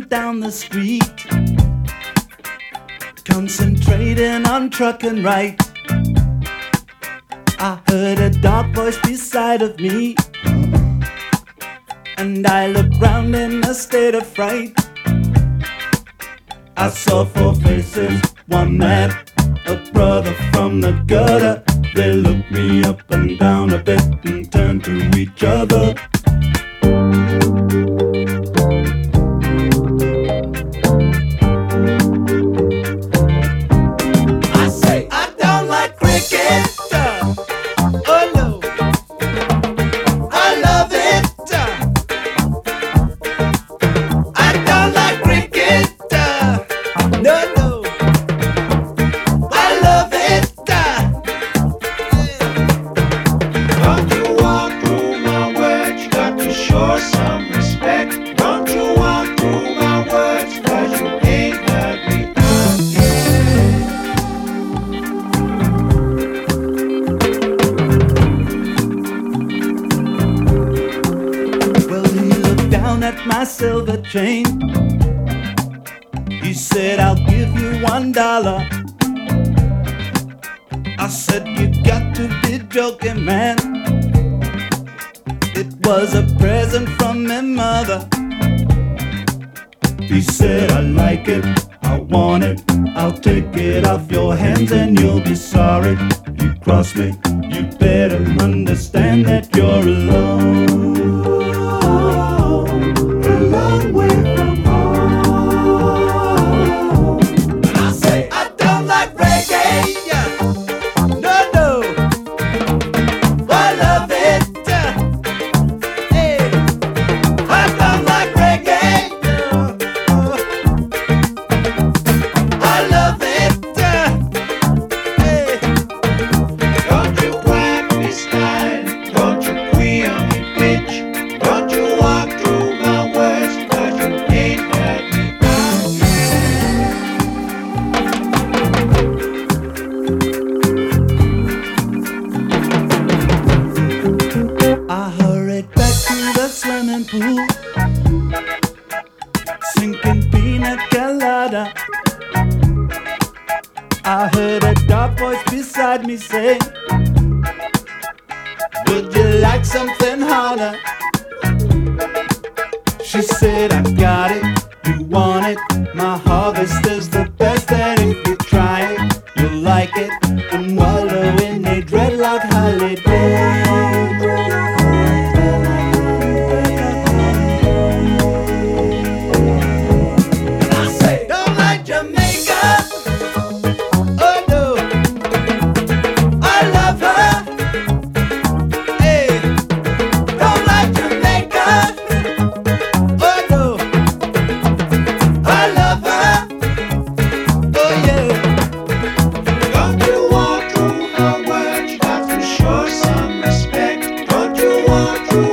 down the street, concentrating on trucking right. I heard a dark voice beside of me, and I looked round in a state of fright. I saw four faces, one man, a brother from the gutter. They looked me up and down a bit and turned to each other. I say, I don't like cricket. Oh no, I love it. I don't like cricket. No, no, I love it. Don't you walk through my words, you got to show some respect. Don't you walk through my words, cause you ain't heard me Well, he looked down at my silver chain. He said, I'll give you $1. I said, you got to be joking, man. It was a present from my mother. He said, I like it, I want it, I'll take it off your hands and you'll be sorry. You cross me, you better understand that you're alone. A long way from home. And I say, I don't like reggae. No, no, I love it. Hey, I don't like reggae. I love it. Hey, Don't you whack me style, don't you queer me bitch. Don't you walk through my words, cause you ain't heard me I hurried back to the swimming pool, sinking pina colada. I heard a dark voice beside me say, would you like something harder? She said, I got it, you want it. My harvest is the best, and if you try it, you'll like it. And wallow in a dreadlock holiday. And I say, don't like Jamaica. Oh no, I love her. Hey, don't like Jamaica. Oh no, I love her. Oh yeah. Don't you walk through my words, you got to show some respect. Don't you walk through